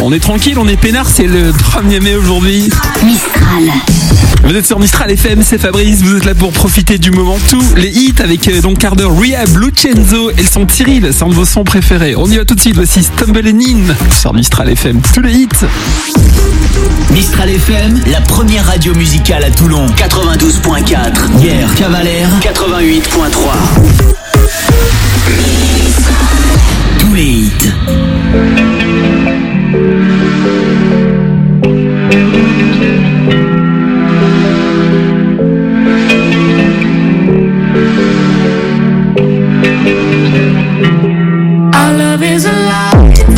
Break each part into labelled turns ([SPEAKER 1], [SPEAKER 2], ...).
[SPEAKER 1] On est tranquille, on est peinard, c'est le 1er mai aujourd'hui.
[SPEAKER 2] Mistral.
[SPEAKER 1] Vous êtes sur Mistral FM, c'est Fabrice, vous êtes là pour profiter du moment. Tous les hits avec donc quart d'heure Rehab, Lucenzo et le son Cyril, c'est un de vos sons préférés. On y va tout de suite, voici Stumbling In sur Mistral FM. Tous les hits.
[SPEAKER 3] Mistral FM, la première radio musicale à Toulon. 92.4. Hier, Cavalère, 88.3. Tous les hits.
[SPEAKER 4] Our love is alive.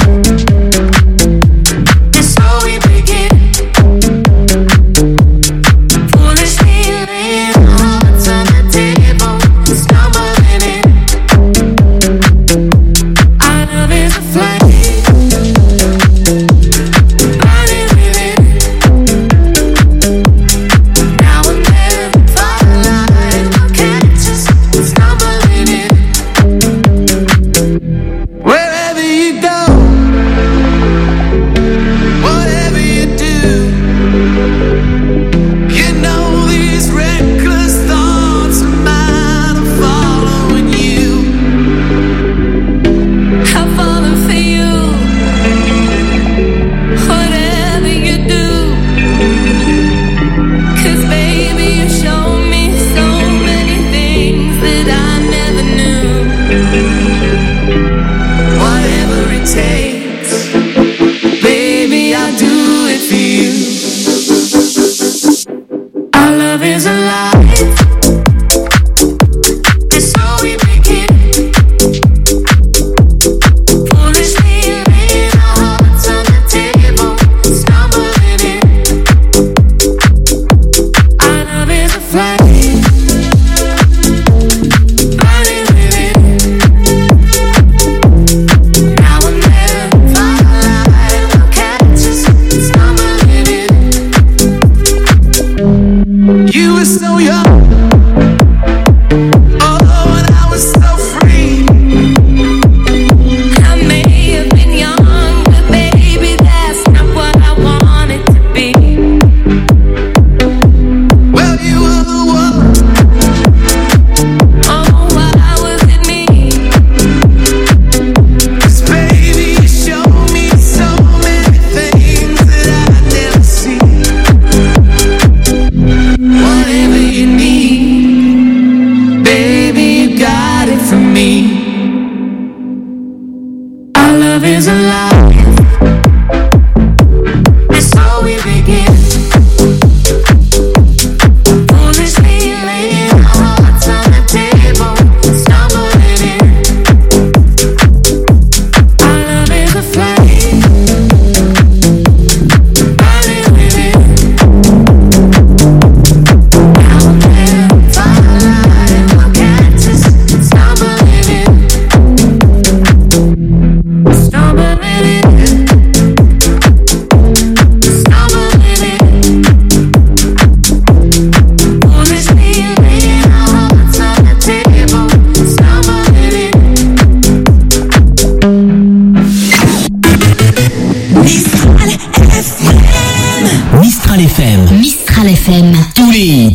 [SPEAKER 2] Mistral FM.
[SPEAKER 3] Tous les hits.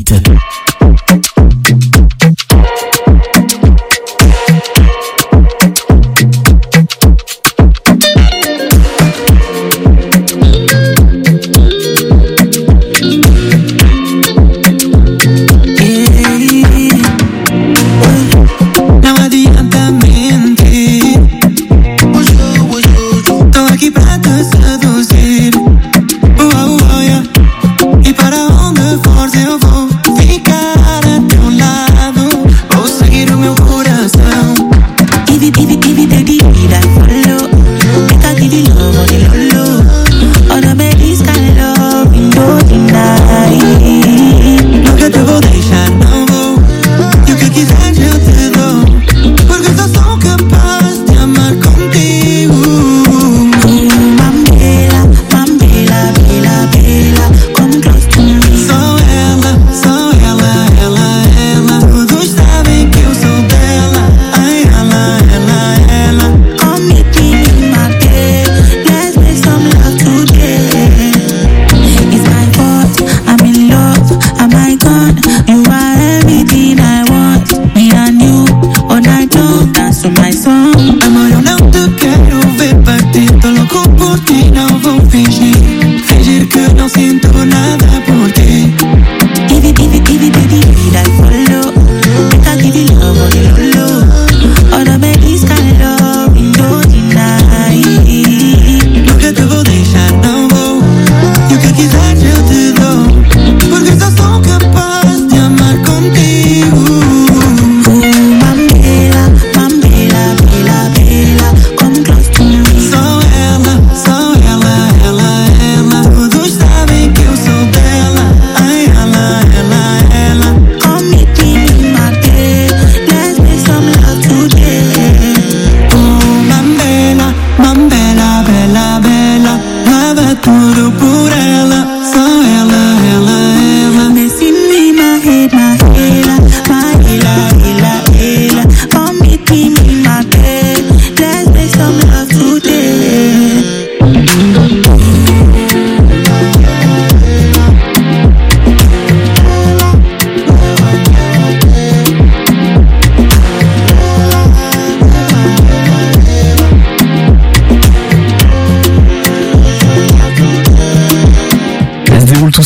[SPEAKER 5] Para onde for eu vou ficar.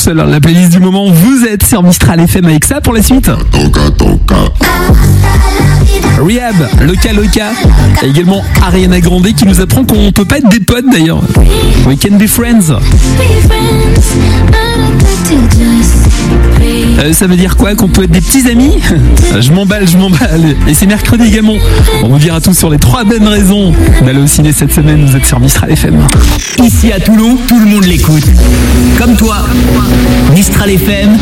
[SPEAKER 1] seul. La playlist du moment, vous êtes sur Mistral FM avec ça pour la suite. Rehab, Loca. Et également Ariana Grande qui nous apprend qu'on peut pas être des potes d'ailleurs. We can be friends. Ça veut dire quoi? Qu'on peut être des petits amis? Je m'emballe. Et c'est mercredi également. On vous dira tout sur les 3 bonnes raisons d'aller au ciné cette semaine. Vous êtes sur Mistral FM.
[SPEAKER 3] Ici à Toulon, tout le monde l'écoute. Comme toi. Mistral FM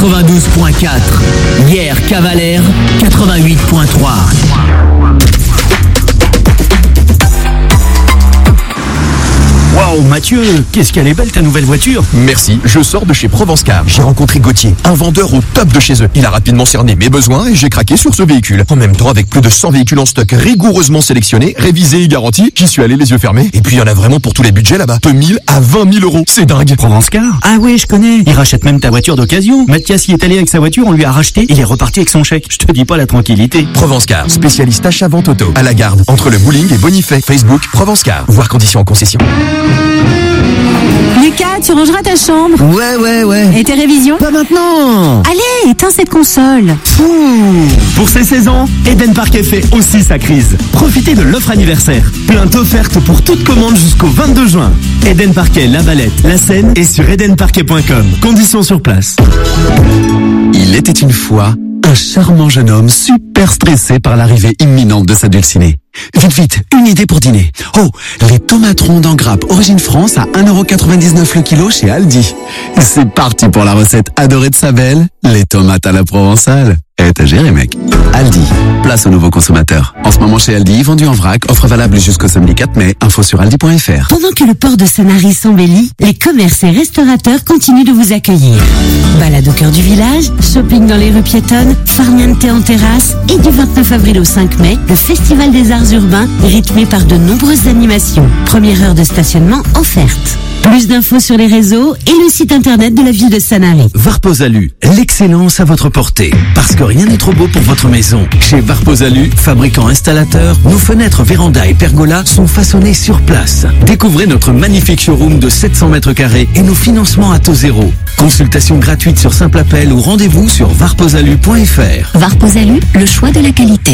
[SPEAKER 3] 92.4. Hier, Cavalère 88.3.
[SPEAKER 4] Waouh Mathieu, qu'est-ce qu'elle est belle ta nouvelle voiture.
[SPEAKER 5] Merci, je sors de chez Provencecar. J'ai rencontré Gauthier, un vendeur au top de chez eux. Il a rapidement cerné mes besoins et j'ai craqué sur ce véhicule. En même temps, avec plus de 100 véhicules en stock rigoureusement sélectionnés, révisés et garantis, j'y suis allé les yeux fermés. Et puis il y en a vraiment pour tous les budgets là-bas. De 1000 à 20 000 euros, c'est dingue.
[SPEAKER 4] Provencecar? Ah oui, je connais. Il rachète même ta voiture d'occasion. Mathias y est allé avec sa voiture, on lui a racheté, il est reparti avec son chèque. Je te dis pas la tranquillité.
[SPEAKER 5] Provencecar, spécialiste achat-vente auto. À la Garde, entre le bowling et Bonifay. Facebook, Provencecar. Voir conditions en concession.
[SPEAKER 6] Lucas, tu rangeras ta chambre.
[SPEAKER 4] Ouais.
[SPEAKER 6] Et tes révisions?
[SPEAKER 4] Pas maintenant.
[SPEAKER 6] Allez, éteins cette console.
[SPEAKER 4] Pour ces 16 ans, Eden Parquet fait aussi sa crise. Profitez de l'offre anniversaire. Plein d'offertes pour toute commande jusqu'au 22 juin. Eden Parquet, La Valette, La Seine et sur edenparquet.com. Conditions sur place.
[SPEAKER 7] Il était une fois un charmant jeune homme super stressé par l'arrivée imminente de sa dulcinée. Vite, une idée pour dîner. Oh, les tomates rondes en grappe Origine France à 1,99€ le kilo chez Aldi. C'est parti pour la recette adorée de sa belle, les tomates à la provençale. T'as géré, mec. Aldi, place aux nouveaux consommateurs. En ce moment chez Aldi, vendu en vrac, offre valable jusqu'au samedi 4 mai, info sur aldi.fr.
[SPEAKER 2] Pendant que le port de Sanary s'embellit, les commerces et restaurateurs continuent de vous accueillir. Balade au cœur du village, shopping dans les rues piétonnes, farniente en terrasse et du 29 avril au 5 mai, le Festival des Arts Urbains rythmé par de nombreuses animations. Première heure de stationnement offerte. Plus d'infos sur les réseaux et le site internet de la ville de Sanary.
[SPEAKER 4] Varposalu, l'excellence à votre portée. Parce que rien n'est trop beau pour votre maison. Chez Varposalu, fabricant installateur, nos fenêtres, vérandas et pergolas sont façonnées sur place. Découvrez notre magnifique showroom de 700 mètres carrés et nos financements à taux zéro. Consultation gratuite sur simple appel ou rendez-vous sur varposalu.fr.
[SPEAKER 2] Varposalu, le choix de la qualité.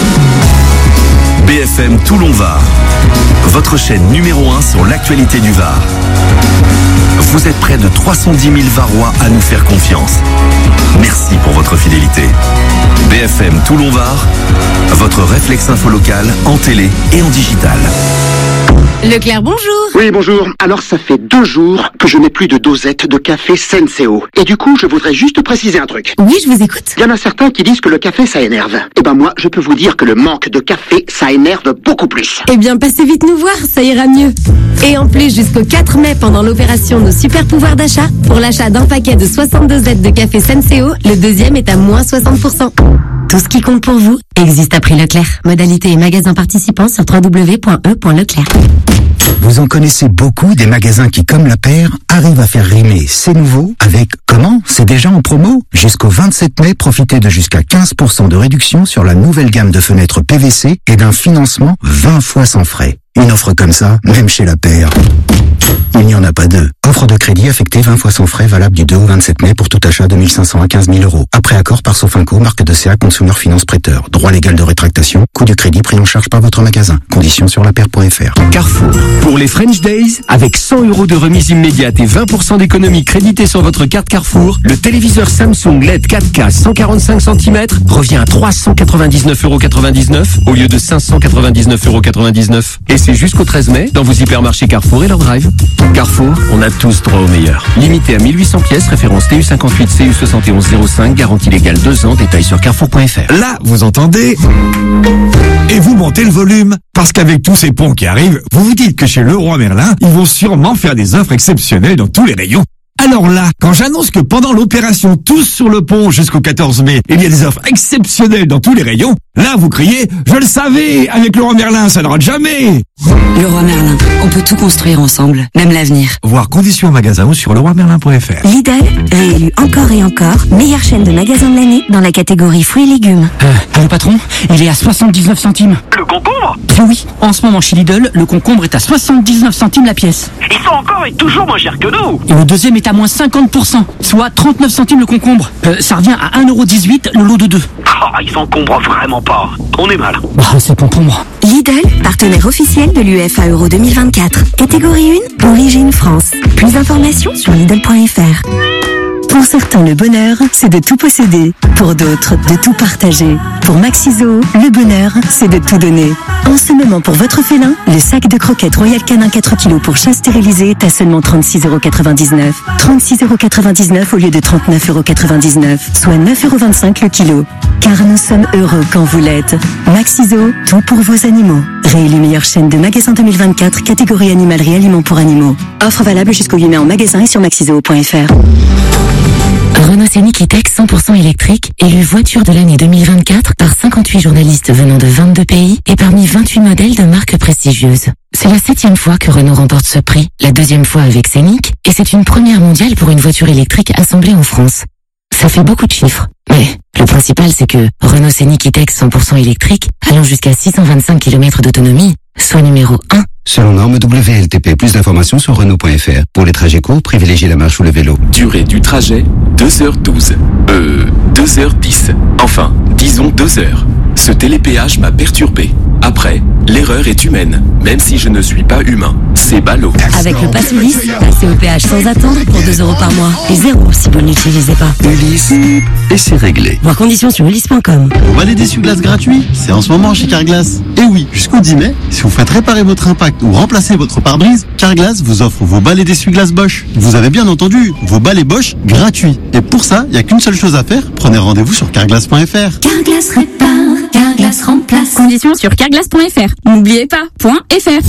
[SPEAKER 8] BFM Toulon-Var, votre chaîne numéro 1 sur l'actualité du Var. Vous êtes près de 310 000 Varois à nous faire confiance. Merci pour votre fidélité. BFM Toulon-Var, votre réflexe info local en télé et en digital.
[SPEAKER 6] Leclerc, bonjour.
[SPEAKER 9] Oui, bonjour. Alors, ça fait 2 jours que je n'ai plus de dosette de café Senseo. Et du coup, je voudrais juste préciser un truc.
[SPEAKER 6] Oui, je vous écoute.
[SPEAKER 9] Il y en a certains qui disent que le café, ça énerve. Eh ben moi, je peux vous dire que le manque de café, ça énerve beaucoup plus.
[SPEAKER 6] Eh bien, passez vite nous voir, ça ira mieux. Et en plus, jusqu'au 4 mai, pendant l'opération Nos Super Pouvoirs d'achat, pour l'achat d'un paquet de 62 dosettes de café Senseo, le deuxième est à moins 60%. Tout ce qui compte pour vous existe à prix Leclerc. Modalité et magasins participants sur www.e.leclerc.
[SPEAKER 10] Vous en connaissez beaucoup des magasins qui, comme la paire, arrivent à faire rimer c'est nouveau avec comment? C'est déjà en promo? Jusqu'au 27 mai, profitez de jusqu'à 15% de réduction sur la nouvelle gamme de fenêtres PVC et d'un financement 20 fois sans frais. Une offre comme ça, même chez la paire, il n'y en a pas deux. Offre de crédit affectée 20 fois sans frais, valable du 2 au 27 mai pour tout achat de 1 500 à 15 000 euros. Après accord par Sofinco, marque de CA Consumer Finance Prêteur. Droit légal de rétractation, coût du crédit pris en charge par votre magasin. Conditions sur lapaire.fr.
[SPEAKER 4] Carrefour. Pour les French Days, avec 100 euros de remise immédiate et 20% d'économie créditée sur votre carte Carrefour, le téléviseur Samsung LED 4K 145 cm revient à 399,99€ au lieu de 599,99€. Et c'est jusqu'au 13 mai dans vos hypermarchés Carrefour et leur drive. Carrefour, on a tous droit au meilleur. Limité à 1800 pièces, référence TU58 CU7105, garantie légale 2 ans, détail sur carrefour.fr.
[SPEAKER 11] Là, vous entendez? Et vous montez le volume. Parce qu'avec tous ces ponts qui arrivent, vous vous dites que chez Leroy Merlin, ils vont sûrement faire des offres exceptionnelles dans tous les rayons. Alors là, quand j'annonce que pendant l'opération Tous sur le pont jusqu'au 14 mai, il y a des offres exceptionnelles dans tous les rayons, là vous criez « Je le savais, avec Leroy Merlin, ça ne rate jamais !»
[SPEAKER 12] Leroy Merlin, on peut tout construire ensemble, même l'avenir.
[SPEAKER 11] Voir conditions en magasin ou sur leroymerlin.fr.
[SPEAKER 13] Lidl, réélu encore et encore, meilleure chaîne de magasins de l'année dans la catégorie fruits et légumes.
[SPEAKER 14] Allô patron, il est à 79 centimes.
[SPEAKER 15] Le concombre
[SPEAKER 14] ça.
[SPEAKER 15] Oui, en ce moment chez Lidl, le concombre est à 79 centimes la pièce.
[SPEAKER 14] Ils sont encore et toujours moins chers que nous.
[SPEAKER 15] Et le deuxième est à moins 50%, soit 39 centimes le concombre. Ça revient à 1,18€ le lot de 2.
[SPEAKER 14] Ah, ils s'encombrent vraiment pas. On est mal.
[SPEAKER 15] C'est bon pour moi.
[SPEAKER 13] Lidl, partenaire officiel de l'UEFA Euro 2024. Catégorie 1, origine France. Plus d'informations sur Lidl.fr. Pour certains, le bonheur, c'est de tout posséder. Pour d'autres, de tout partager. Pour Maxiso, le bonheur, c'est de tout donner. En ce moment, pour votre félin, le sac de croquettes Royal Canin 4 kg pour chat stérilisé est à seulement 36,99 €. 36,99 € au lieu de 39,99 €, soit 9,25 € le kilo. Car nous sommes heureux quand vous l'êtes. Maxiso, tout pour vos animaux. Réélu meilleure chaîne de magasins 2024, catégorie animalerie aliments pour animaux. Offre valable jusqu'au 8 mai en magasin et sur maxiso.fr.
[SPEAKER 2] Renault Scénic E-Tech 100% électrique, élu voiture de l'année 2024 par 58 journalistes venant de 22 pays et parmi 28 modèles de marques prestigieuses. C'est la 7e fois que Renault remporte ce prix, la 2e fois avec Scénic, et c'est une première mondiale pour une voiture électrique assemblée en France. Ça fait beaucoup de chiffres, mais le principal c'est que Renault Scénic E-Tech 100% électrique, allant jusqu'à 625 km d'autonomie, soit numéro 1.
[SPEAKER 16] Selon norme WLTP, plus d'informations sur Renault.fr. Pour les trajets courts, privilégiez la marche ou le vélo.
[SPEAKER 17] Durée du trajet, 2h12. 2h10. Enfin, disons 2 heures. Ce télépéage m'a perturbé. Après, l'erreur est humaine, même si je ne suis pas humain. C'est ballot.
[SPEAKER 6] Avec le pass Ulysse, passez au péage sans attendre pour 2 € par mois. Et 0 si vous n'utilisez pas.
[SPEAKER 8] Ulysse, et c'est réglé.
[SPEAKER 6] Voir conditions sur ulysse.com.
[SPEAKER 18] Vous valez d'essuie-glace gratuit? C'est en ce moment chez Carglass. Et oui, jusqu'au 10 mai, si vous faites réparer votre impact ou remplacer votre pare-brise, Carglass vous offre vos balais d'essuie-glace Bosch. Vous avez bien entendu, vos balais Bosch gratuits. Et pour ça, il n'y a qu'une seule chose à faire, prenez rendez-vous sur carglass.fr.
[SPEAKER 6] Carglass répare, Carglass remplace. Conditions sur carglass.fr. N'oubliez pas, .fr.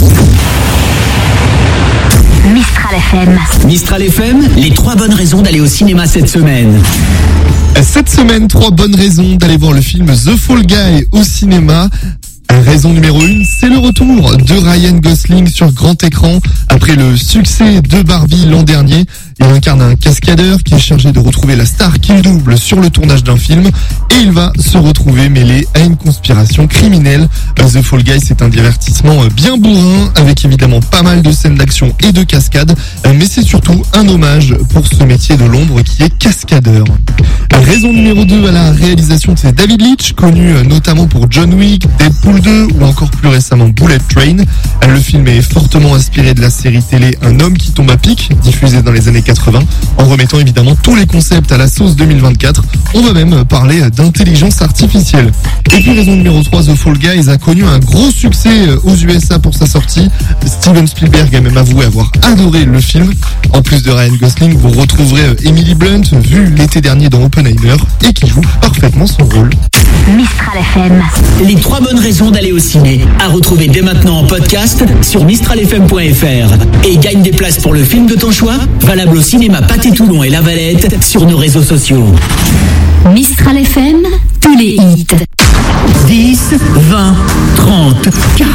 [SPEAKER 3] Mistral FM. Mistral FM, les 3 bonnes raisons d'aller au cinéma cette semaine.
[SPEAKER 19] Cette semaine, 3 bonnes raisons d'aller voir le film The Fall Guy au cinéma. Raison numéro 1, c'est le retour de Ryan Gosling sur grand écran. Après le succès de Barbie l'an dernier, il incarne un cascadeur qui est chargé de retrouver la star qu'il double sur le tournage d'un film et il va se retrouver mêlé à une conspiration criminelle. The Fall Guy, c'est un divertissement bien bourrin avec évidemment pas mal de scènes d'action et de cascade, mais c'est surtout un hommage pour ce métier de l'ombre qui est cascadeur. Raison numéro 2, à la réalisation, c'est David Leitch, connu notamment pour John Wick, Deadpool 2 ou encore plus récemment Bullet Train. Le film est fortement inspiré de la série télé Un homme qui tombe à pic, diffusée dans les années 80, en remettant évidemment tous les concepts à la sauce 2024. On va même parler d'intelligence artificielle. Et puis raison numéro 3, The Fall Guys a connu un gros succès aux USA pour sa sortie. Steven Spielberg a même avoué avoir adoré le film. En plus de Ryan Gosling, vous retrouverez Emily Blunt, vue l'été dernier dans Oppenheimer, et qui joue parfaitement son rôle.
[SPEAKER 3] Mistral FM. Les 3 bonnes raisons d'aller au ciné. À retrouver dès maintenant en podcast sur mistralfm.fr. Et gagne des places pour le film de ton choix, valable au cinéma Pathé-Toulon et La Valette sur nos réseaux sociaux.
[SPEAKER 6] Mistral FM, tous les hits.
[SPEAKER 3] 10, 20, 30,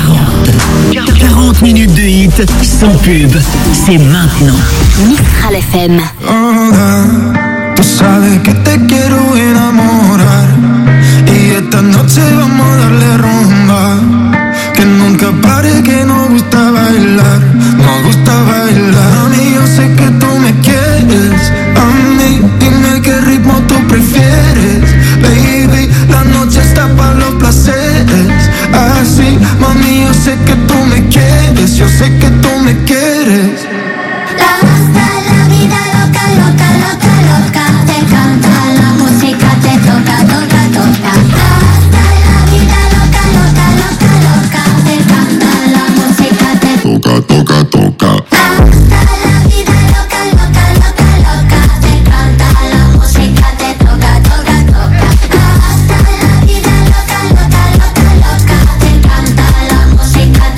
[SPEAKER 3] 40 minutes de hits sans pub. C'est maintenant.
[SPEAKER 6] Mistral FM.
[SPEAKER 20] Tú sabes que te quiero enamorar y esta noche vamos a darle rumba, que nunca pare, que nos gusta bailar, nos gusta bailar. A mí yo sé que tú me quieres, a mí dime qué ritmo tú prefieres, baby, la noche está para los placeres, así, mami, yo sé que tú me quieres, yo sé que tú me quieres.
[SPEAKER 21] La vida loca, loca, loca, loca, te canta la música, te toca, toca, toca. Hasta la vida loca, loca, loca, loca, te canta la música, te toca, toca, toca. Hasta la vida loca, loca, loca, loca, te canta la música, te toca, toca, toca. Hasta la vida loca, loca, loca, loca, te canta la música,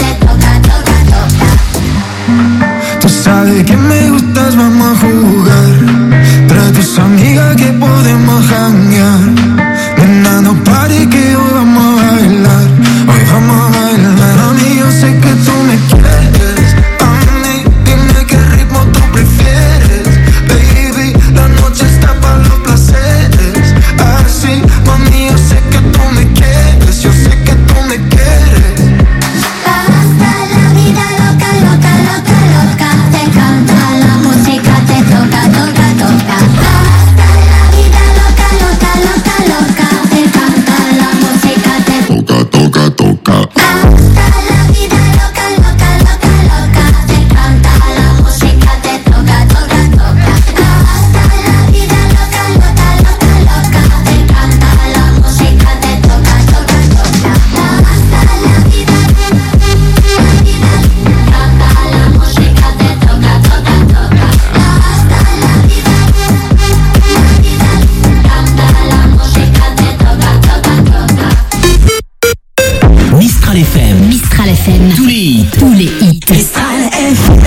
[SPEAKER 3] FM.
[SPEAKER 2] Mistral FM.
[SPEAKER 3] Tous les hits.
[SPEAKER 2] Tous les hits.
[SPEAKER 21] Mistral FM.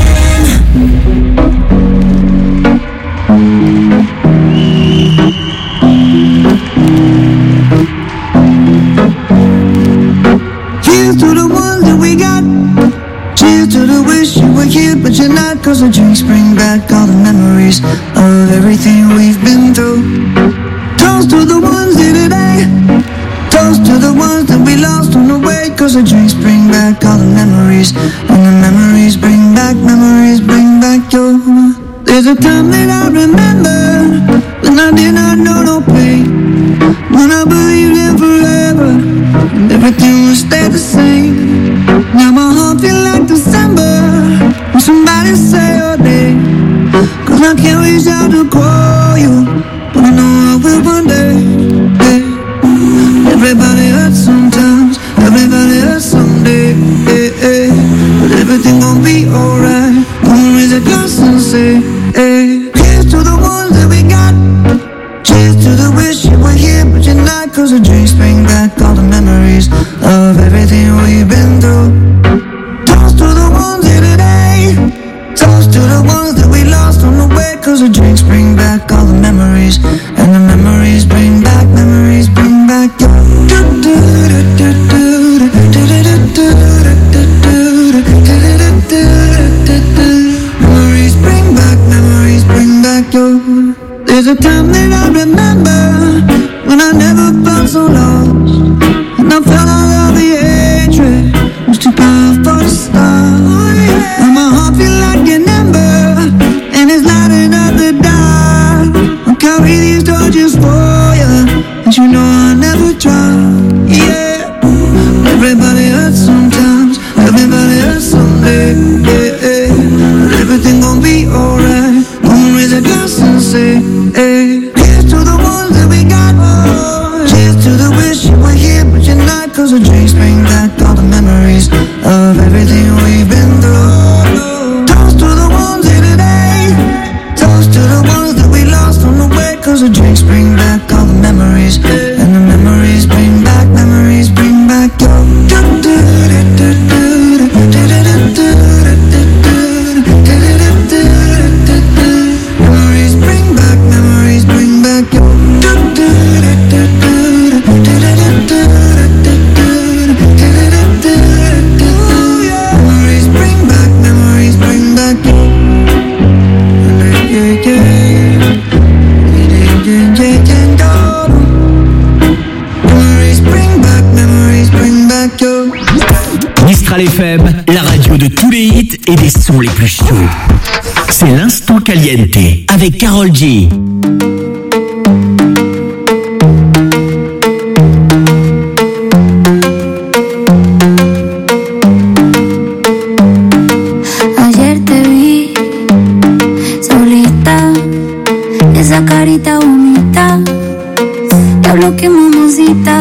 [SPEAKER 20] Cheers to the ones that we got. Cheers to the wish you were here, but you're not. Cause the drinks bring back all the memories of everything we've been through. Toast to the ones here today. Toast to the ones that we lost on the way. Cause the drinks bring back all the memories. And the memories bring back your. There's a time that I remember when I did not know no pain, when I believed in forever and everything would stay the same. Now my heart feel like December when somebody say your name. Cause I can't reach out to call you, but I know I will one day. Everybody hurts sometimes, everybody hurts someday. But everything gon' be alright. Gonna raise a glass and say, here's to the ones that we got. Cheers to the wish you were here, but you're not. Cause the drinks bring back all the memories of everything we've been through. Toast to the ones here today. Toast to the ones that we lost on the way. Cause the drinks bring back all the memories. And the memories bring back your. Memories bring back your. There's a time that I remember when I never felt so lost, and I felt all of the hatred was too powerful to stop. And my heart feel like an ember, and it's lighting up the dark. I'll carry these torches for you, and you know I'll never drop. Yeah, everybody hurts sometimes, everybody hurts someday. But everything gon' be alright. Gonna raise a glass and say, here's to the ones that we got. Cheers to the wish you were here, but you're not. Cause the drinks bring back all the memories of everything we've been through. Toast to the ones here today. Toast to the ones that we lost on the way. Cause the drinks bring back all the memories. And the memories bring back your. Memories bring back your.
[SPEAKER 3] Mistral FM, la radio de tous les hits et des sons les plus chauds. C'est l'instant caliente avec Karol G.
[SPEAKER 21] Ayer te vi solita, esa carita bonita, diablo que mamacita.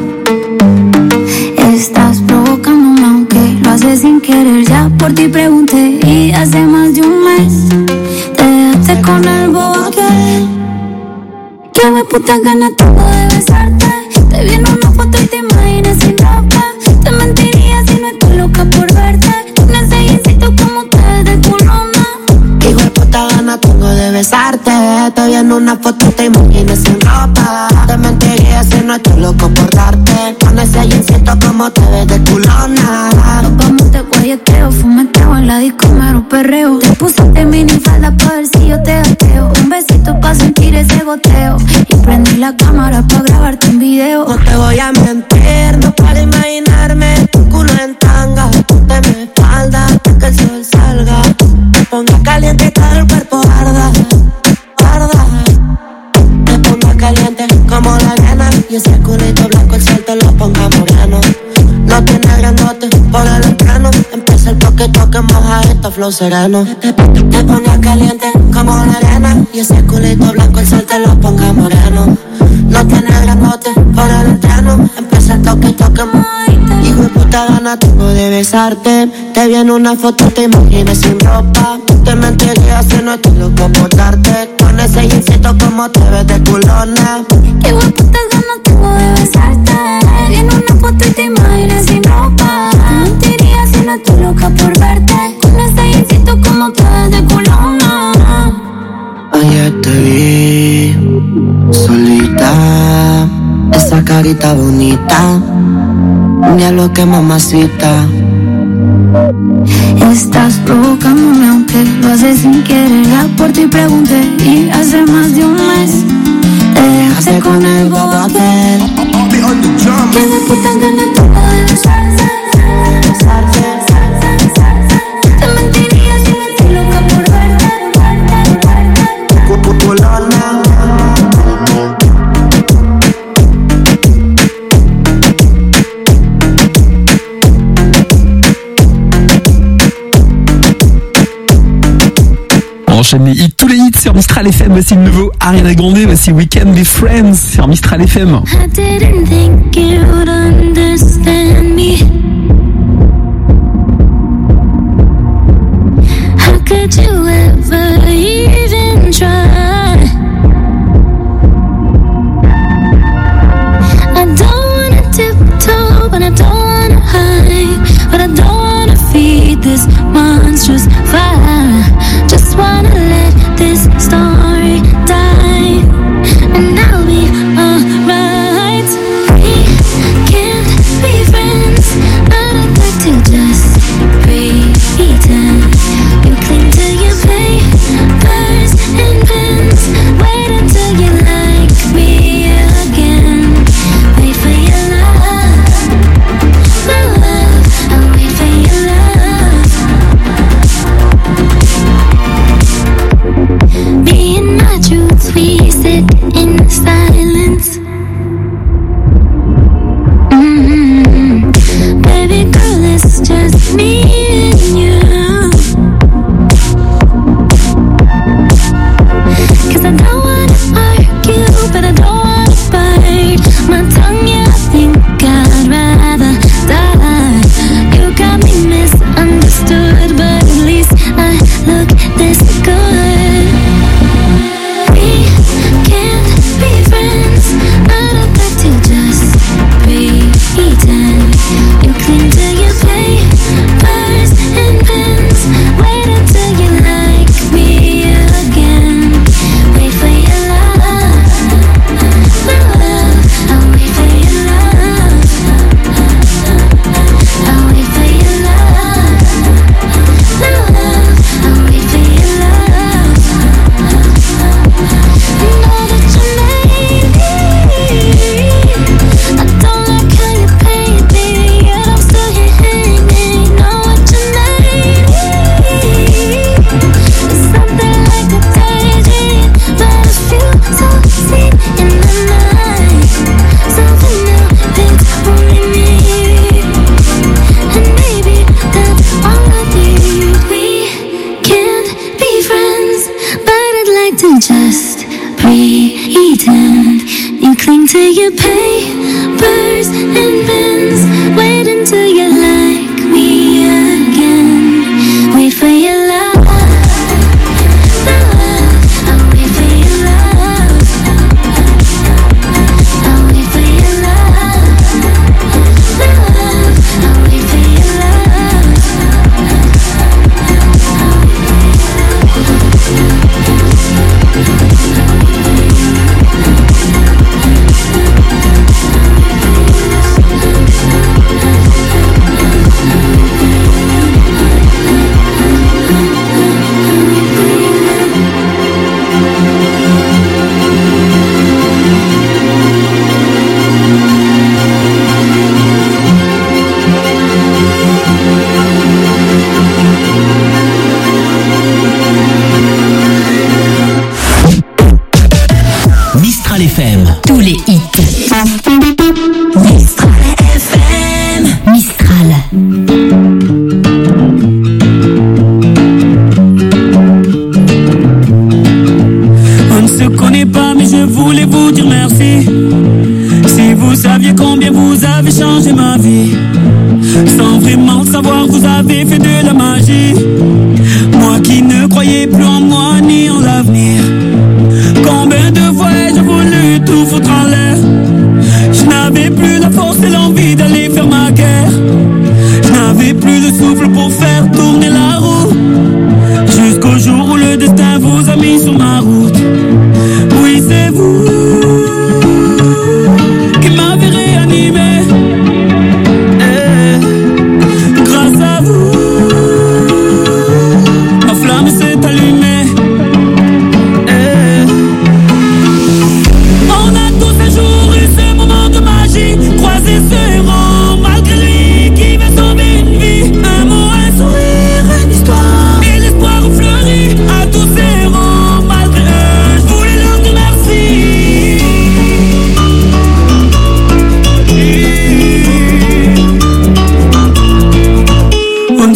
[SPEAKER 21] Estás provocándome aunque lo haces sin querer. Ya por ti pregunté y hace más de un mes te dejaste con el bobo aquel. Que me putas ganas tengo de besarte. Te vi en una foto y te imaginas sin ropa. Te mentiría si no estoy loca por verte. Un ensayecito como te ves de culona.
[SPEAKER 1] Que hijo de puta ganas tengo de besarte. Te vi en una foto y te imaginas sin ropa. Te mentiría si no estoy loco por darte. Con ese jeansito como te ves de culona.
[SPEAKER 21] Como te guayeteo, fumeteo en la disco, mero perreo. Te pusiste minifalda pa' ver si yo te gateo. Un besito pa' sentir ese goteo. Y prendí la cámara pa' grabarte un video.
[SPEAKER 1] No te voy a mentir, no para imaginarme tu culo en tanga. Ponte mi espalda hasta que el sol salga. Te ponga caliente y todo el cuerpo arda, arda. Te ponga caliente como la arena. Y ese culito blanco el sol te lo ponga moreno. No tiene grandote por el entrano. Empieza el toque mojadito, flow sereno. Te ponga caliente como la arena. Y ese culito blanco el sol te lo ponga moreno. No tiene grandote por el entrano. Empieza el toque mojadito. Hijo de puta gana tengo de besarte. Te vi en una foto, te imaginas sin ropa. Te mentiría si no estoy loco por darte. Con ese jeansito como te ves de culona.
[SPEAKER 21] Qué hueputas ganas tengo de besarte. Vi en una foto y te imaginas sin ropa.
[SPEAKER 1] carita bonita, diablo que mamacita.
[SPEAKER 21] Estás provocándome aunque lo haces sin querer. La puerta y pregunté y hace más de un mes te dejaste con el bobo aquel. Que de puta ganas tú puedes besarte. Te mentiría si me estoy loca por verte.
[SPEAKER 5] On enchaîne les hits, tous les hits sur Mistral FM. Voici le nouveau Ariana Grande, voici Weekend des Friends sur Mistral FM.
[SPEAKER 21] I didn't think you'd understand me. How could you ever even try? I don't wanna tiptoe, but I don't wanna hide. But I don't wanna feed this monstrous fire. Just wanna let this story die, and I'll be alright. We can't be friends, but I'd like to just pretend. You cling to your papers and pens. Wait until you like me again. Wait for your love, my love. I'll wait for your love. Me and my truths, we sit in silence. Baby girl, it's just me and you. 'Cause I don't wanna argue, but I don't wanna bite my tongue, yeah, I think I'd rather die. You got me misunderstood, but at least I look this good. We can't be friends, but I'd like to just pretend. You cling to your papers and pens. Wait until you like me again. Wait for your love, my love. I'll wait for your love. I'll wait for your love, my love. I'll wait for your love. Know that you made me. I don't like how you paid me, yet I'm still here hanging. Know what you made me. It's something like a daydream, but a few so seen in the night. Something new, it's only me, and maybe that's all I need. We can't be friends, but I'd like to just pretend. You cling to your papers and pens. Wait until you like me again. Wait for your love, my love. I'll wait for your love. I'll wait for your love, my love. I'll wait for your love.
[SPEAKER 3] Mistral FM.
[SPEAKER 2] Tous les hits. Mistral FM. Mistral.
[SPEAKER 22] On ne se connaît pas, mais je voulais vous dire merci. Si vous saviez combien vous avez changé ma vie, sans vraiment le savoir, vous avez fait de la magie. Moi qui ne croyais plus en moi ni en l'avenir. Combien de fois ai-je voulu tout foutre en l'air? Je n'avais plus la force et l'envie d'aller faire ma guerre. Je n'avais plus de souffle pour faire tourner la roue. Jusqu'au jour où le destin vous a mis sur ma route. Oui, c'est vous qui m'avez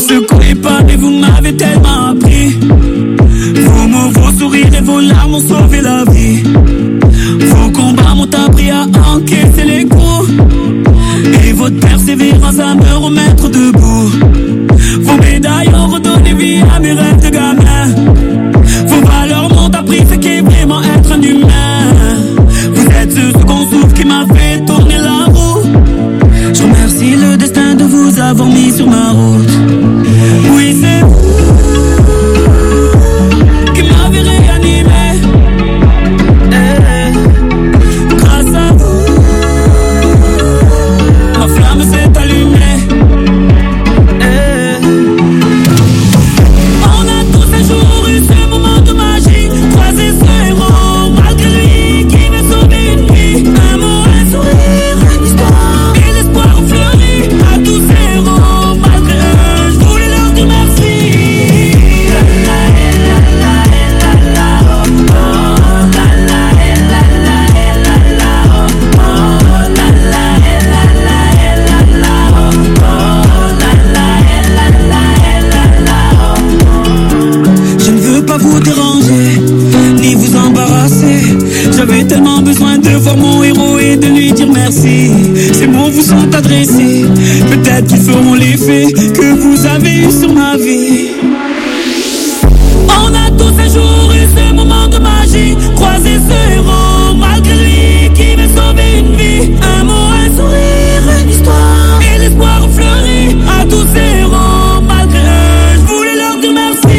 [SPEAKER 22] se connaît pas, mais vous m'avez tellement appris. Vos mots, vos sourires et vos larmes ont sauvé la vie. Vos combats m'ont appris à encaisser les coups. Et votre persévérance à me remettre debout. Vos médailles ont redonné vie à mes rêves de gamin. Vos valeurs m'ont appris ce qu'est vraiment être un humain. Vous êtes ce second souffle qui m'a fait tourner la roue. Je remercie le destin de vous avoir mis sur ma route. Oui, c'est vous qui m'avez réanimé. Grâce à vous, ma flamme s'est allumée. On a tous un jour eu ce moment de magie. Croiser ce héros, malgré lui, qui veut sauver une vie. Un mot, un sourire, une histoire, et l'espoir fleuri. À tous ces héros, malgré eux, je voulais leur dire merci. Je ne veux pas vous déranger, ni vous embarrasser. J'avais tellement besoin de voir mon héros et de lui dire merci. Ces mots vous sont adressés, peut-être qu'ils feront l'effet que vous avez eu sur ma vie. On a tous un jour eu ce moment de magie. Croiser ce héros, malgré lui, qui veut sauver une vie. Un mot, un sourire, une histoire, et l'espoir fleuri. À tous ces héros, malgré eux, je voulais leur dire merci.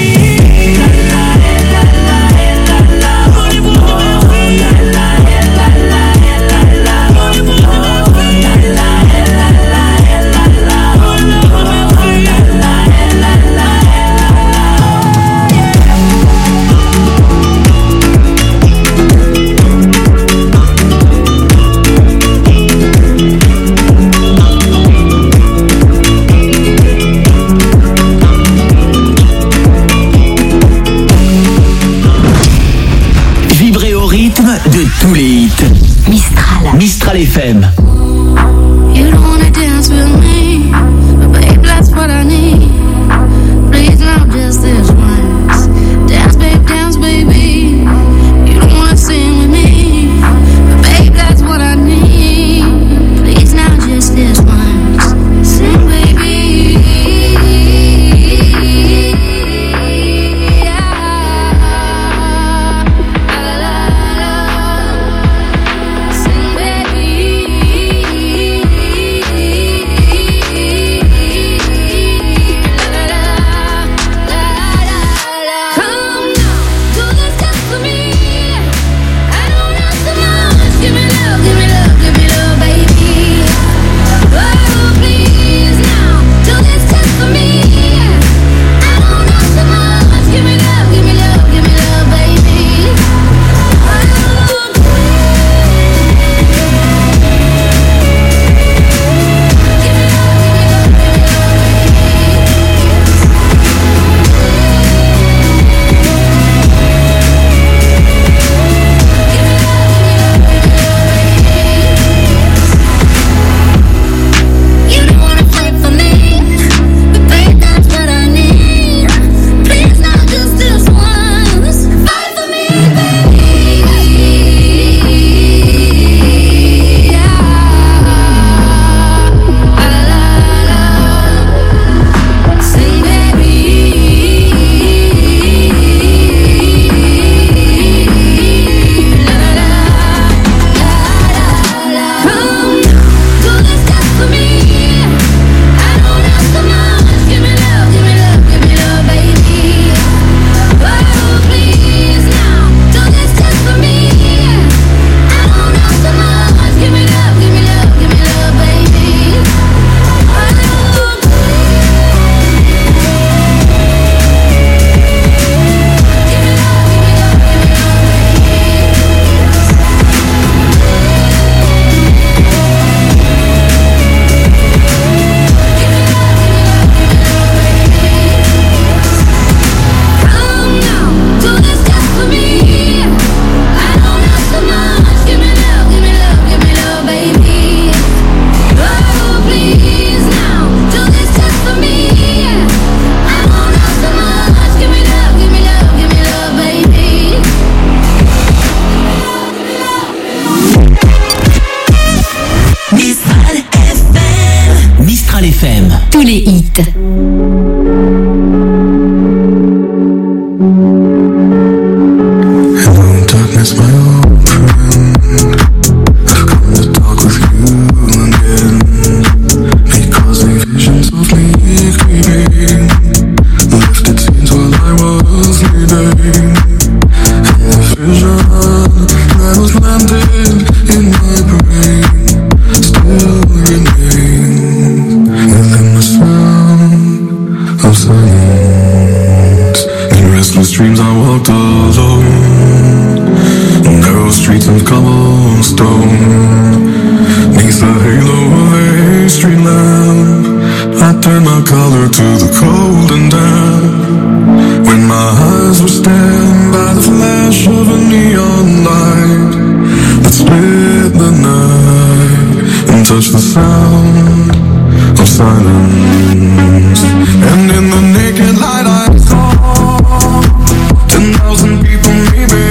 [SPEAKER 3] Vibrez au rythme de tous les hits. Mistral FM.
[SPEAKER 21] You don't wanna dance with me, but babe, that's what I need. Please, not just this once. Dance, baby. You don't wanna sing with me, but babe, that's what I need. Please, not just this once. Sing, baby. Sing, baby.
[SPEAKER 2] tous les hits.
[SPEAKER 20] Hello, darkness, my old friend. I've come to talk with you again, because the visions of me creeping lifted scenes while I was sleeping, and the vision that was planted in my brain still remains within the sound of silence. In restless dreams I walked alone, narrow streets of cobblestone, neath the halo of a street lamp. I turned my collar to the cold and damp, when my eyes were stabbed by the flash of a neon light that split the night and touched the sound of silence. And in the naked light I saw 10,000 people maybe,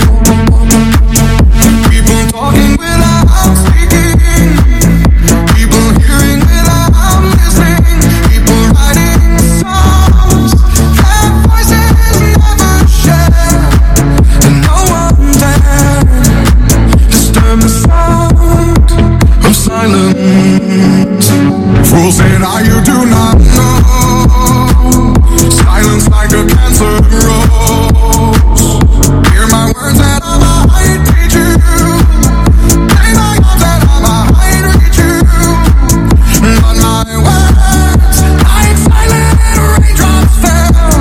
[SPEAKER 20] people talking without speaking, people hearing without listening, people writing songs that voices never share, and no one dared disturb the sound of silence. Fools said, you do not know, silence like a cancer grows. Hear my words that I might teach you, say my arms that I might reach you, but my words like silent raindrops fell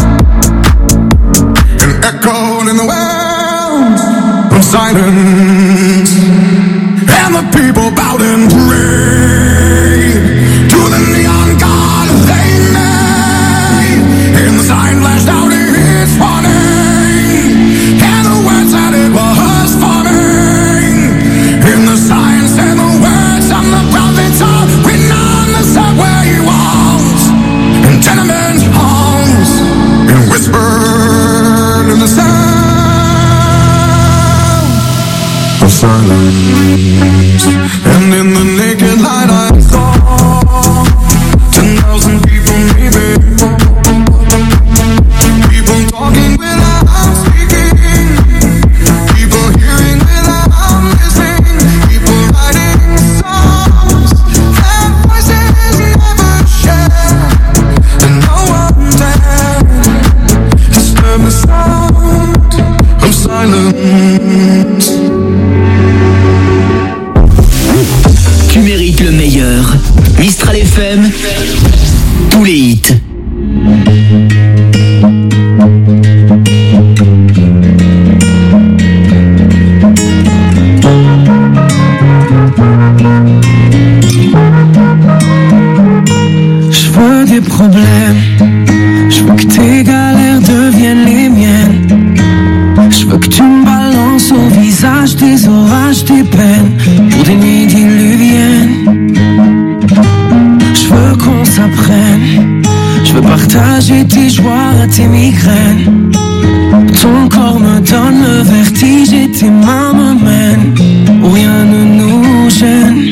[SPEAKER 20] and echoed in the wells of silence. And the people bowed and prayed to the neon god they made, and the sign flashed out its warning, and the words that it was forming, and the sign said the words of the prophets are written on the subway walls and tenement halls, and whispered in the sound of silence. And in the naked light I saw 10,000 people maybe, people talking without speaking, people hearing without listening, people writing songs that voices never share, and no one dared disturb the sound of silence.
[SPEAKER 3] Tu mérites le meilleur. Mistral FM, tous les hits.
[SPEAKER 20] Je veux des problèmes, je veux que tes galères deviennent les miennes, je veux que tu me balances au visage des orages, des peines, pour des nuits diluviennes. Je veux qu'on s'apprenne, je veux partager tes joies, tes migraines. Ton corps me donne le vertige et tes mains me mènent où rien ne nous gêne.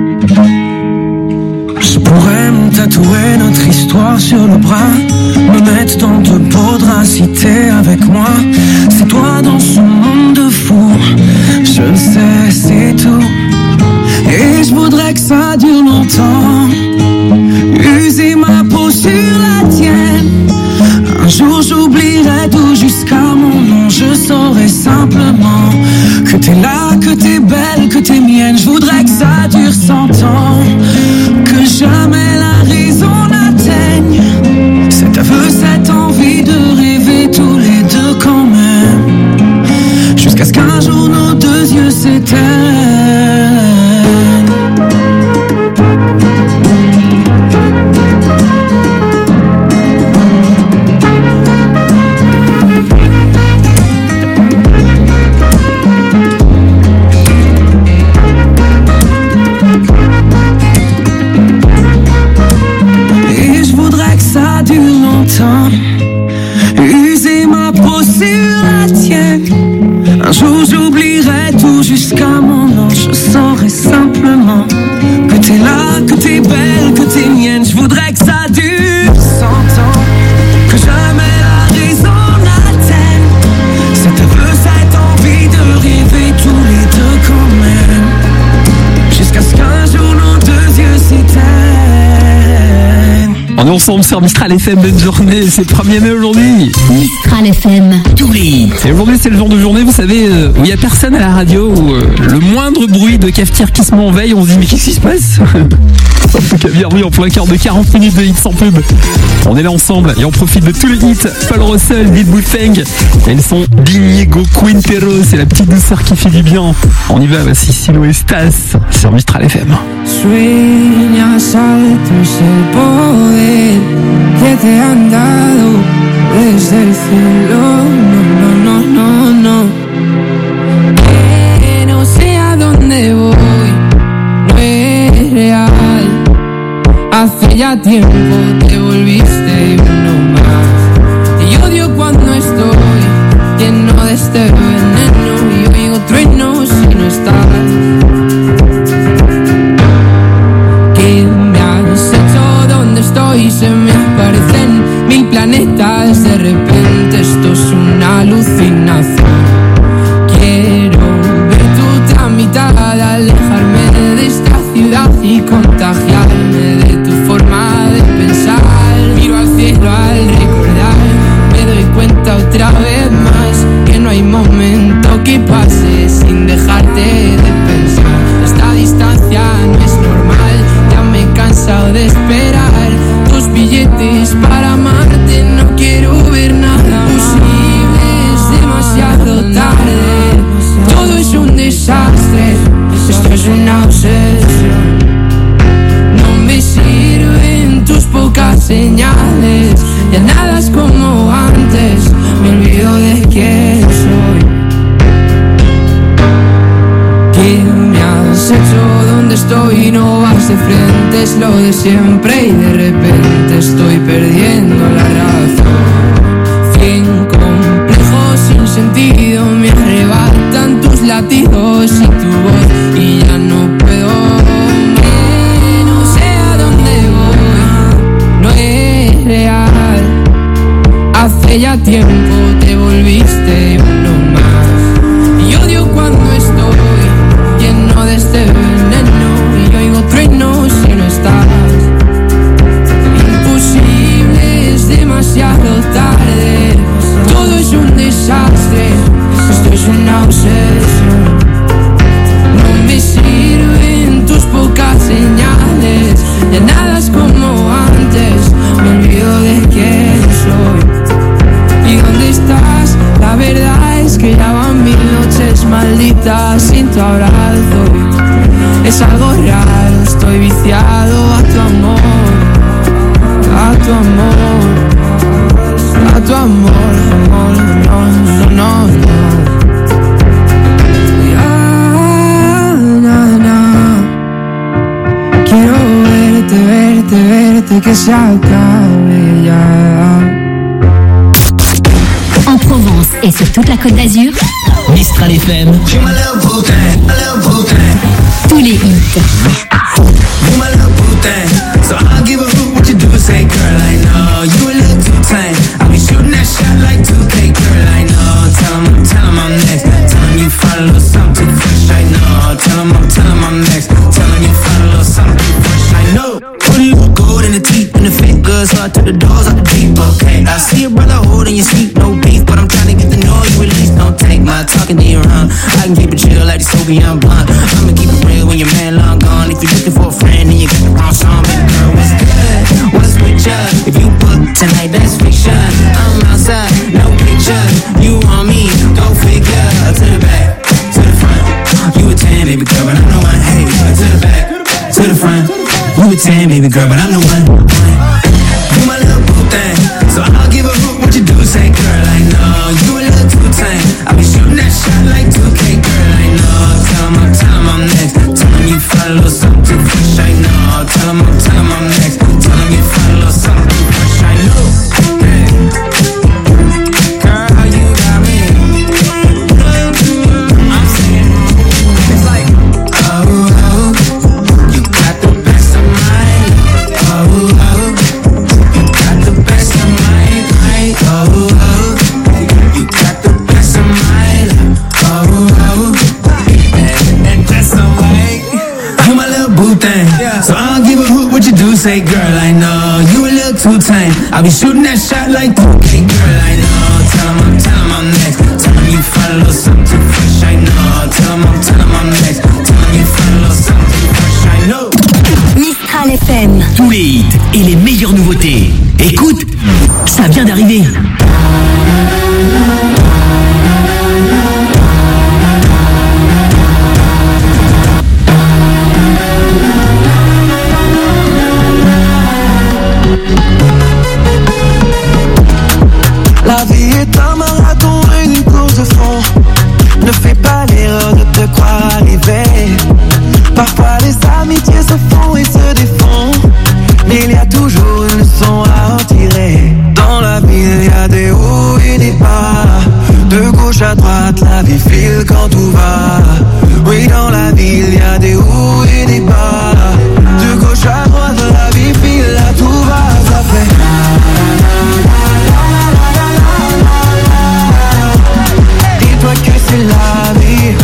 [SPEAKER 20] Je pourrais me tatouer notre histoire sur le bras, me mettre dans de beaux draps si t'es avec moi. C'est toi dans ce monde de fou, je ne sais, c'est tout. Et je voudrais que ça dure longtemps, user ma peau sur la tienne. Un jour j'oublierai tout jusqu'à mon nom, je saurai simplement que t'es là, que t'es belle, que t'es mienne. Je voudrais que ça dure 100 ans, que jamais la raison n'atteigne cet aveu, cette envie de rêver tous les deux quand même, jusqu'à ce qu'un jour nos deux yeux s'éteignent.
[SPEAKER 5] ensemble sur Mistral FM, bonne journée, c'est le 1er mai aujourd'hui.
[SPEAKER 2] Mistral FM, tous les hits.
[SPEAKER 5] Et aujourd'hui c'est le genre de journée, vous savez, où il n'y a personne à la radio, où le moindre bruit de cafetière qui se met en veille, on se dit mais qu'est-ce qui se passe? En tout cas, bienvenue en plein quart de 40 minutes de hits sans pub. On est là ensemble et on profite de tous les hits. Paul Russell, Lil Boufeng, elles sont Diego Quintero, c'est la petite douceur qui fait du bien. On y va, voici Silo et Stas sur Mistral FM.
[SPEAKER 20] Sueñas alto es el poder que te han dado desde el cielo. No, no, no, no, no. Que no sé a dónde voy, no es real. Hace ya tiempo te volviste uno más. Y odio cuando estoy lleno de este veneno y oigo truenos si no estás. Y se me aparecen 1000 planetas. De repente esto es una alucinación. Quiero ver tu otra mitad, alejarme de esta ciudad y contagiarme de tu forma de pensar. Miro al cielo al recordar, me doy cuenta otra vez más que no hay momento que pase sin dejarte de pensar. Esta distancia no es normal, ya me he cansado de esperar billetes para amarte, no quiero ver nada posible, es demasiado tarde, todo es un desastre, esto es una obsesión. No me sirven tus pocas señales, ya nada es como antes, me olvido de quién soy. ¿Qué me has hecho? ¿Dónde estoy? No vas de frente, es lo de siempre y de repente estoy perdiendo la razón. 100 complejos sin sentido me arrebatan tus latidos y tu voz y ya no puedo. No sé a dónde voy, no es real. Hace ya tiempo te volviste uno más. Y odio cuando estoy lleno de este veneno y oigo truenos si no estás. Imposible, es demasiado tarde, todo es un desastre, esto es una obsesión. No me sirven tus pocas señales, ya nada es como antes, me olvido de quién soy. ¿Y dónde estás? La verdad es que ya van 1000 noches malditas sin tu abrazo. Es algo raro, estoy viciado a tu amor, a tu amor, a tu amor, amor, no, no, no, no. Ya, na, na. Quiero verte, verte, verte, que se acabe ya.
[SPEAKER 2] En Provence et sur toute la Côte d'Azur,
[SPEAKER 3] Mistral FM.
[SPEAKER 2] Tous les hits.
[SPEAKER 20] So I'll give a hoot what you do, say girl, I know you a little too tame. I'll be shooting that shot like 2K, girl, I know. Tell 'em I'm next. Tell 'em you find a little something too fresh, I know. Tell 'em I'm next. Tell 'em you find a little something too fresh, I know. Put a little gold in the teeth and the fit good, so I took the doors out the deep, okay. I see your brother holding your seat, no beef, but I'm trying to get the noise you release. Don't take my talking to your own. I can keep it chill like the Soviet blonde. I'ma keep it real when your man long gone. If you're looking for a friend, then you got the wrong song, baby girl, what's good? What's with ya? If you book tonight, that's fiction. I'm outside, no pictures. You want me? Go figure. To the back, to the front. You a 10, baby girl, but I'm the one. Hey, to the back, to the front. You a 10, baby girl, but I'm the one. You my little boo thing, so I'll give a hoot what you do. Say, girl, I know you a little too tame. I'll be shooting that shot like 2K, girl, I know. Tell 'em I'm next. Tell 'em you find a little something too fresh, I know. Tell 'em I'm next. Tell 'em you find a little something too fresh, I know. Hey. Girl, you got me. I'm saying, it's like, oh, oh, you got the best of mine. Oh, oh, you got the best of mine. Oh, oh, you got the best of mine. Oh, oh, and that's alright. You my little boo new thing. So I don't give a hoot what you do, say girl, I know you a little too tame. I'll be shooting that shot like 2K, girl, I know. Tell him I'm next. Tell him you find a little something too fresh, I know. Tell him I'm next. Tell him you find a little something too fresh, I know.
[SPEAKER 2] Mistral FM.
[SPEAKER 3] Tous les hits et les meilleures nouveautés. Écoute, ça vient d'arriver.
[SPEAKER 1] La vie est un marathon et une course de fond. Ne fais pas l'erreur de te croire arrivé. Parfois les amitiés se font et se défont, mais il y a toujours une leçon à en tirer. Dans la vie il y a des hauts et des bas. De gauche à droite la vie file quand tout va. Oui, dans la vie il y a des hauts et des bas. De gauche à droite la vie file, là tout va. Ça fait dis-toi que c'est la vie.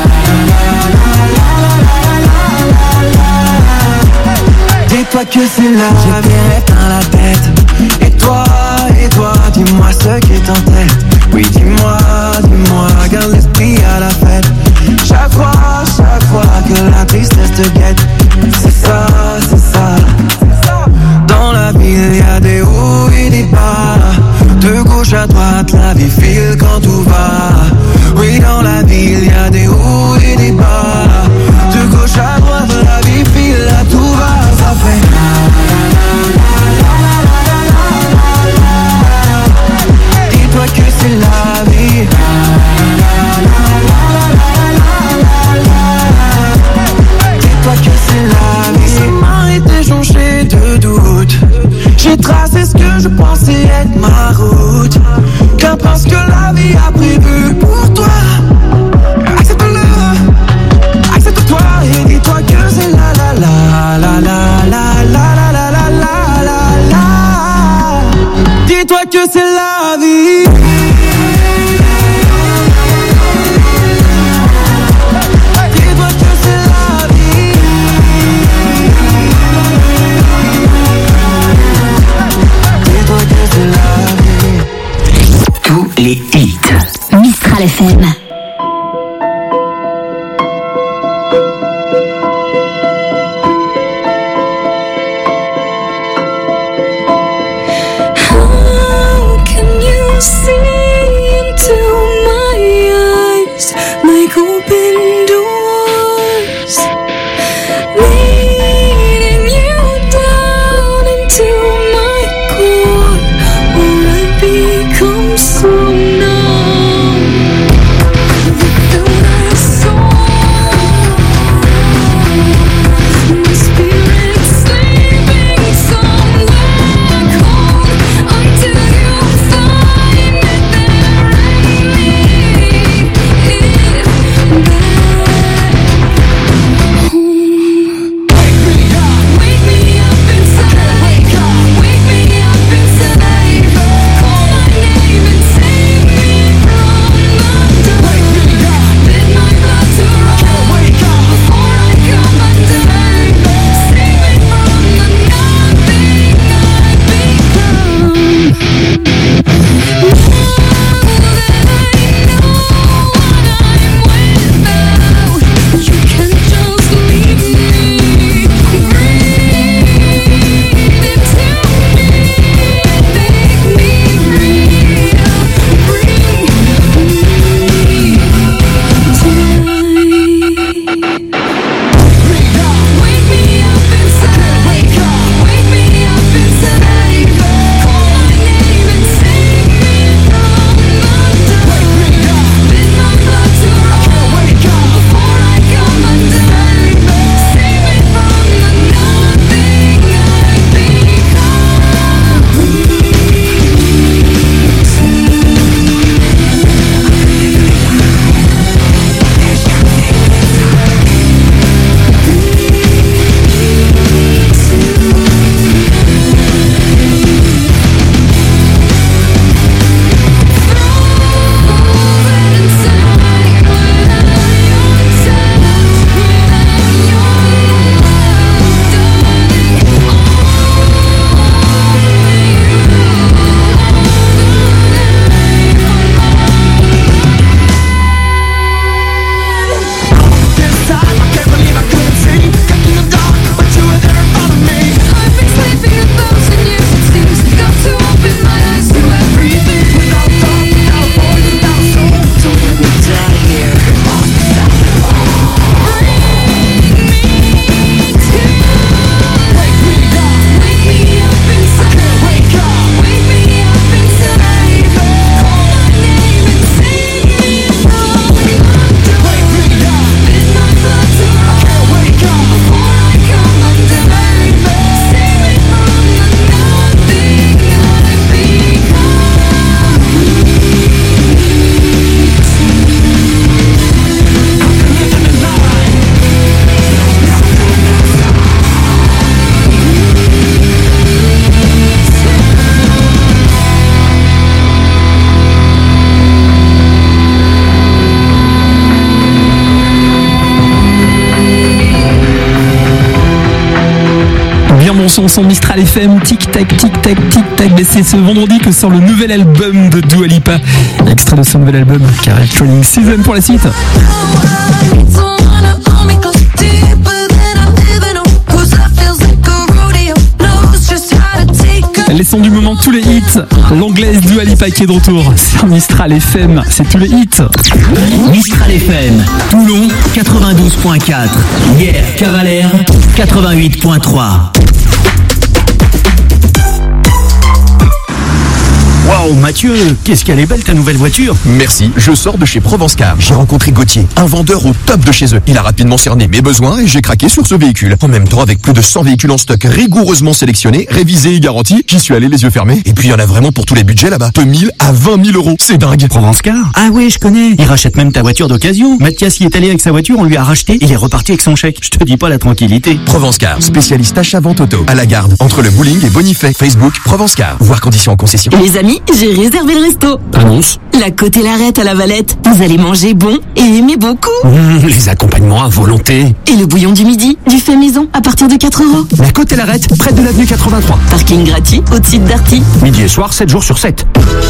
[SPEAKER 1] Dis-toi que c'est la vie. J'ai bien éteint la tête. Et toi, dis-moi ce qui est en tête. Oui, dis-moi, garde l'esprit à la fête. Chaque fois que la tristesse te guette. C'est ça. Dans la vie il y a des hauts et des bas. De gauche à droite la vie file quand tout va. Oui, dans la vie il y a des hauts et des bas. De gauche à droite la vie file, là tout va. Ça fait dis-toi que c'est la vie. Dis-toi que c'est la vie. Ces mains étaient jonchées de doutes. J'ai tracé ce que je pensais être ma route. Qu'importe ce que la vie a prévu pour toi. Accepte-le, accepte-toi et dis-toi que c'est la la la la la la la la la la la la. Dis-toi que c'est la vie. Dis-toi que c'est la vie. Dis-toi que c'est la vie.
[SPEAKER 3] Tous les hits.
[SPEAKER 2] Mistral FM.
[SPEAKER 21] How can you see into my eyes like open doors, leading you down into my core, where I become so numb?
[SPEAKER 5] bon son Mistral FM, tic-tac, tic-tac, tic-tac. Mais c'est ce vendredi que sort le nouvel album de Dua Lipa. Extrait de son nouvel album, Carré Training Season pour la suite. Les sons du moment, tous les hits. L'anglaise Dua Lipa qui est de retour sur Mistral FM, c'est tous les hits.
[SPEAKER 3] Mistral FM, Toulon 92.4, Hier Cavalère 88.3.
[SPEAKER 7] Waouh Mathieu, qu'est-ce qu'elle est belle ta nouvelle voiture.
[SPEAKER 9] Merci, je sors de chez Provence Car. J'ai rencontré Gauthier, un vendeur au top de chez eux. Il a rapidement cerné mes besoins et j'ai craqué sur ce véhicule. En même temps, avec plus de 100 véhicules en stock rigoureusement sélectionnés, révisés et garantis, j'y suis allé les yeux fermés. Et puis il y en a vraiment pour tous les budgets là-bas. De 1000 à 20 000 euros, c'est dingue.
[SPEAKER 7] Provence Car? Ah oui, je connais. Il rachète même ta voiture d'occasion. Mathias y est allé avec sa voiture, on lui a racheté, il est reparti avec son chèque. Je te dis pas la tranquillité.
[SPEAKER 9] Provence Car, spécialiste achat-vente auto. À la Garde, entre le bowling et Bonifay. Facebook, Provence Car. Voir conditions en concession.
[SPEAKER 2] Les amis, j'ai réservé le resto.
[SPEAKER 7] Annonce.
[SPEAKER 2] La côte et l'arête à la Valette. Vous allez manger bon et aimer beaucoup.
[SPEAKER 7] Les accompagnements à volonté.
[SPEAKER 2] Et le bouillon du midi, du fait maison à partir de 4 €.
[SPEAKER 7] La côte et l'arête, près de l'avenue 83.
[SPEAKER 2] Parking gratuit au-dessus de Darty.
[SPEAKER 7] Midi et soir, 7 jours sur 7.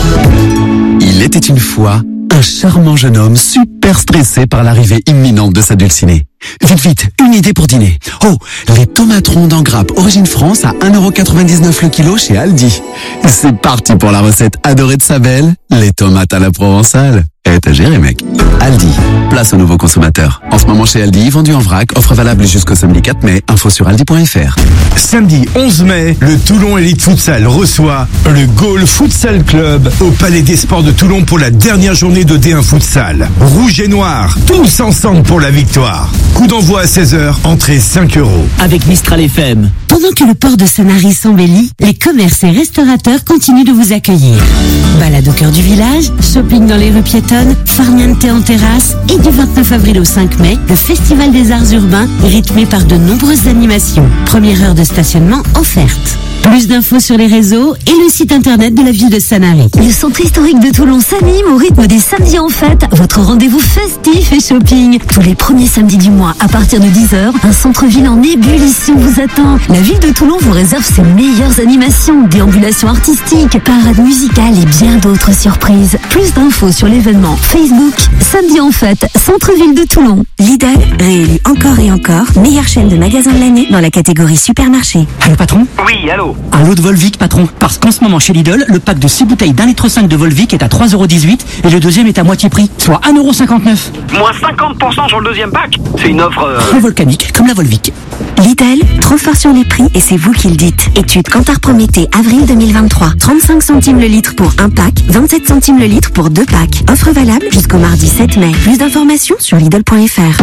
[SPEAKER 8] Il était une fois un charmant jeune homme super stressé par l'arrivée imminente de sa dulcinée. Vite, une idée pour dîner. Oh, les tomates rondes en grappe Origine France à 1,99 € le kilo chez Aldi. C'est parti pour la recette adorée de sa belle, les tomates à la provençale. T'as géré, mec. Aldi, place aux nouveaux consommateurs. En ce moment chez Aldi, vendu en vrac, offre valable jusqu'au samedi 4 mai, info sur aldi.fr.
[SPEAKER 11] Samedi 11 mai, le Toulon Elite Futsal reçoit le Gaulle Futsal Club au Palais des Sports de Toulon pour la dernière journée de D1 Futsal. Rouge et noir, tous ensemble pour la victoire. Coup d'envoi à 16h, entrée 5 €.
[SPEAKER 3] Avec Mistral FM.
[SPEAKER 2] Pendant que le port de Sanary s'embellit, les commerces et restaurateurs continuent de vous accueillir. Balade au cœur du village, shopping dans les rues piétonnes, farniente en terrasse et du 29 avril au 5 mai, le Festival des Arts Urbains rythmé par de nombreuses animations. Première heure de stationnement offerte. Plus d'infos sur les réseaux et le site internet de la ville de Sanary.
[SPEAKER 6] Le centre historique de Toulon s'anime au rythme des samedis en fête, votre rendez-vous festif et shopping. Tous les premiers samedis du mois, à partir de 10h, un centre-ville en ébullition vous attend. La ville de Toulon vous réserve ses meilleures animations, déambulations artistiques, parades musicales et bien d'autres surprises. Plus d'infos sur l'événement Facebook, samedi en fête, centre-ville de Toulon.
[SPEAKER 13] Lidl, réélu encore et encore, meilleure chaîne de magasins de l'année dans la catégorie supermarché.
[SPEAKER 15] Allô patron?
[SPEAKER 14] Oui, allô.
[SPEAKER 15] Un lot de Volvic, patron. Parce qu'en ce moment, chez Lidl, le pack de 6 bouteilles d'1,5 litre de Volvic est à 3,18 € et le deuxième est à moitié prix, soit 1,59 €.
[SPEAKER 14] Moins 50% sur le deuxième pack. C'est une offre...
[SPEAKER 15] volcanique, comme la Volvic.
[SPEAKER 13] Lidl, trop fort sur les prix et c'est vous qui le dites. Étude Kantar Prométhée, avril 2023. 35 centimes le litre pour un pack, 27 centimes le litre pour 2 packs. Offre valable jusqu'au mardi 7 mai. Plus d'informations sur Lidl.fr.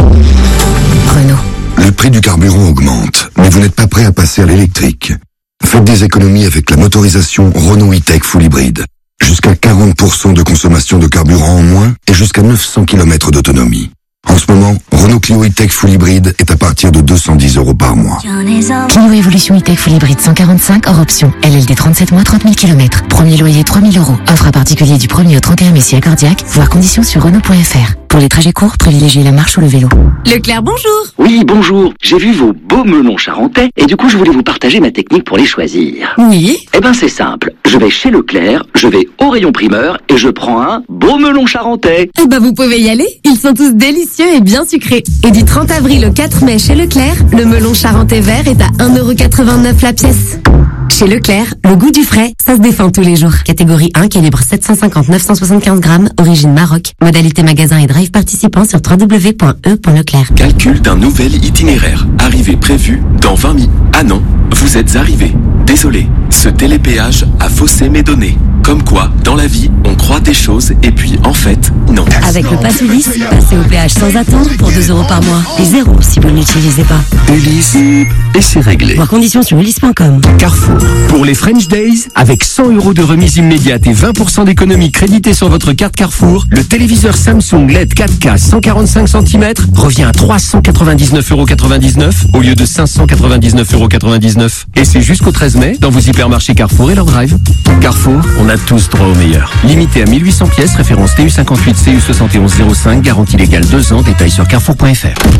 [SPEAKER 23] Renault. Le prix du carburant augmente, mais vous n'êtes pas prêt à passer à l'électrique. Faites des économies avec la motorisation Renault E-Tech Full Hybrid. Jusqu'à 40% de consommation de carburant en moins et jusqu'à 900 km d'autonomie. En ce moment, Renault Clio E-Tech Full Hybrid est à partir de 210 € par mois.
[SPEAKER 12] Clio Evolution E-Tech Full Hybrid 145 hors option. LLD 37 mois 30 000 km. Premier loyer 3 000 €. Offre à particulier du 1er au 31 mai si accordiaque. Voir conditions sur Renault.fr. Pour les trajets courts, privilégiez la marche ou le vélo.
[SPEAKER 6] Leclerc, bonjour.
[SPEAKER 24] Oui, bonjour. J'ai vu vos beaux melons charentais et du coup, je voulais vous partager ma technique pour les choisir.
[SPEAKER 6] Oui.
[SPEAKER 24] Eh ben, c'est simple. Je vais chez Leclerc, je vais au rayon primeur et je prends un beau melon charentais.
[SPEAKER 6] Eh ben, vous pouvez y aller. Ils sont tous délicieux et bien sucrés. Et du 30 avril au 4 mai chez Leclerc, le melon charentais vert est à 1,89 € la pièce. Chez Leclerc, le goût du frais, ça se défend tous les jours. Catégorie 1, calibre 750-975 grammes, origine Maroc. Modalité magasin et drive participant sur www.e.leclerc.
[SPEAKER 17] Calcul d'un nouvel itinéraire. Arrivée prévue dans 20 minutes. Ah non, vous êtes arrivé. Désolé, ce télépéage a faussé mes données. Comme quoi, dans la vie, on croit des choses et puis en fait, non.
[SPEAKER 6] Avec le Pass Ulysse, passez au péage sans attendre pour 2 € par mois. Et 0 si vous ne l'utilisez pas.
[SPEAKER 4] Ulysse, et c'est réglé.
[SPEAKER 6] Voir conditions sur ulysse.com.
[SPEAKER 4] Carrefour. Pour les French Days, avec 100 € de remise immédiate et 20% d'économie créditée sur votre carte Carrefour, le téléviseur Samsung LED 4K 145 cm revient à 399,99 € au lieu de 599,99 €. Et c'est jusqu'au 13 mai dans vos hypermarchés Carrefour et leur drive. Carrefour, on a tous droit au meilleur. Limité à 1800 pièces, référence TU58 CU7105, garantie légale 2 ans, détail sur carrefour.fr.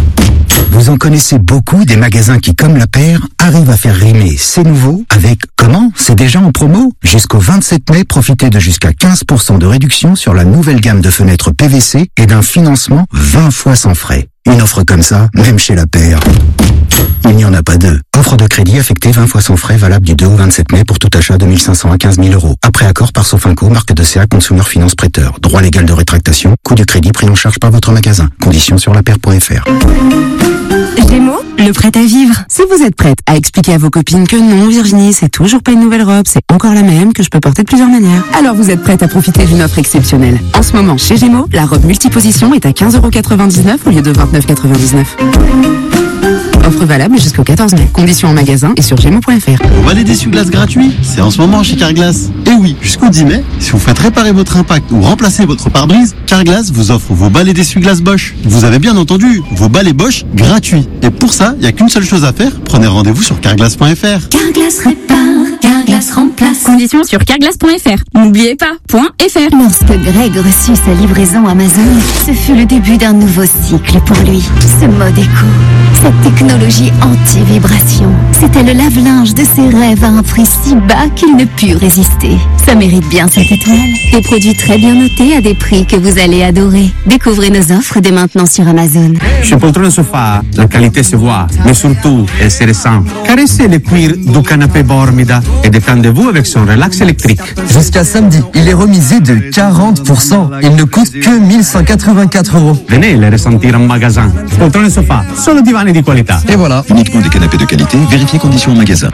[SPEAKER 10] Vous en connaissez beaucoup des magasins qui, comme la paire, arrivent à faire rimer c'est nouveau avec comment c'est déjà en promo. Jusqu'au 27 mai, profitez de jusqu'à 15% de réduction sur la nouvelle gamme de fenêtres PVC et d'un financement 20 fois sans frais. Une offre comme ça, même chez la paire, il n'y en a pas deux. Offre de crédit affectée 20 fois sans frais, valable du 2 au 27 mai pour tout achat de 1 500 à 15 000 euros. Après accord par Sofinco, marque de CA Consumer Finance Prêteur. Droit légal de rétractation, coût du crédit pris en charge par votre magasin. Conditions sur lapaire.fr.
[SPEAKER 2] Gémeaux, le prêt à vivre. Si vous êtes prête à expliquer à vos copines que non, Virginie, c'est toujours pas une nouvelle robe, c'est encore la même, que je peux porter de plusieurs manières, alors vous êtes prête à profiter d'une offre exceptionnelle. En ce moment, chez Gémeaux, la robe multiposition est à 15,99 € au lieu de 29,99 €. Offre valable jusqu'au 14 mai. Conditions en magasin et sur gémeaux.fr.
[SPEAKER 16] Vos balais d'essuie-glace gratuits, c'est en ce moment chez Carglass. Et oui, jusqu'au 10 mai, si vous faites réparer votre impact ou remplacer votre pare-brise, Carglass vous offre vos balais d'essuie-glace Bosch. Vous avez bien entendu, vos balais Bosch gratuits. Et pour ça, il n'y a qu'une seule chose à faire, prenez rendez-vous sur carglass.fr.
[SPEAKER 21] Carglass répare, Carglass remplace.
[SPEAKER 18] Conditions sur carglass.fr. N'oubliez pas, .fr.
[SPEAKER 13] Lorsque Greg reçut sa livraison Amazon, ce fut le début d'un nouveau cycle pour lui. Ce mode éco, cette technologie anti-vibration, c'était le lave-linge de ses rêves à un prix si bas qu'il ne put résister. Ça mérite bien cette étoile. Des produits très bien notés à des prix que vous allez adorer. Découvrez nos offres dès maintenant sur Amazon.
[SPEAKER 19] Chez Poltron Sofa, la qualité se voit, mais surtout, elle se ressent. Caressez le cuir du canapé Bormida et détendez-vous avec son relax électrique.
[SPEAKER 25] Jusqu'à samedi, il est remisé de 40%. Il ne coûte que 1 184 €.
[SPEAKER 19] Venez le ressentir en magasin. Poltron Sofa, solo divani di qualità.
[SPEAKER 9] Et voilà, uniquement des canapés de qualité, vérifiez conditions en magasin.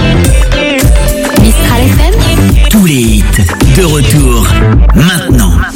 [SPEAKER 2] Mistral FM, tous les hits de retour maintenant.